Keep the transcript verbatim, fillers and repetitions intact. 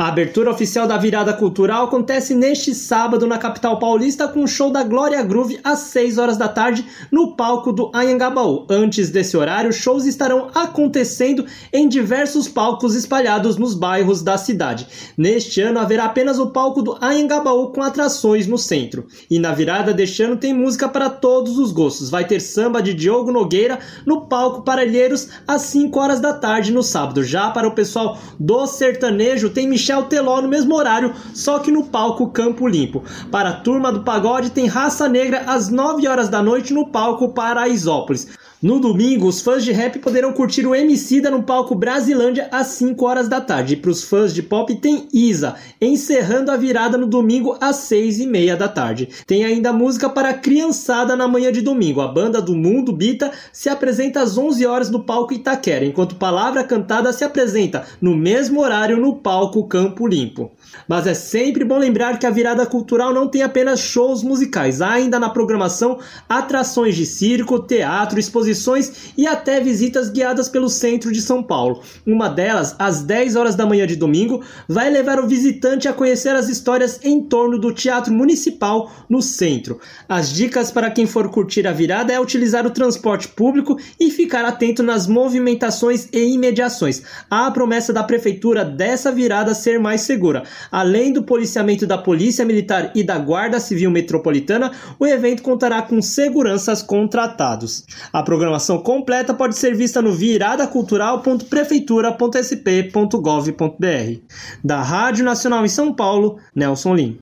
A abertura oficial da Virada Cultural acontece neste sábado na capital paulista com o show da Glória Groove às seis horas da tarde no palco do Anhangabaú. Antes desse horário, shows estarão acontecendo em diversos palcos espalhados nos bairros da cidade. Neste ano haverá apenas o palco do Anhangabaú com atrações no centro. E na virada deste ano tem música para todos os gostos. Vai ter samba de Diogo Nogueira no palco Parelheiros às cinco horas da tarde no sábado. Já para o pessoal do sertanejo tem Michel Teló no mesmo horário, só que no palco Campo Limpo. Para a turma do pagode tem Raça Negra às nove horas da noite no palco Paraisópolis. No domingo, os fãs de rap poderão curtir o Emicida no palco Brasilândia às cinco horas da tarde. E para os fãs de pop tem Isa, encerrando a virada no domingo às seis e meia da tarde. Tem ainda música para a criançada na manhã de domingo. A banda do Mundo Bita se apresenta às onze horas no palco Itaquera, enquanto Palavra Cantada se apresenta no mesmo horário no palco Campo Limpo. Mas é sempre bom lembrar que a Virada Cultural não tem apenas shows musicais. Há ainda na programação atrações de circo, teatro, exposições e até visitas guiadas pelo centro de São Paulo. Uma delas, às dez horas da manhã de domingo, vai levar o visitante a conhecer as histórias em torno do Teatro Municipal no centro. As dicas para quem for curtir a virada é utilizar o transporte público e ficar atento nas movimentações e imediações. Há a promessa da prefeitura dessa virada ser mais segura. Além do policiamento da Polícia Militar e da Guarda Civil Metropolitana, o evento contará com seguranças contratados. A programação completa pode ser vista no virada cultural ponto prefeitura ponto s p ponto gov ponto b r. Da Rádio Nacional em São Paulo, Nelson Lim.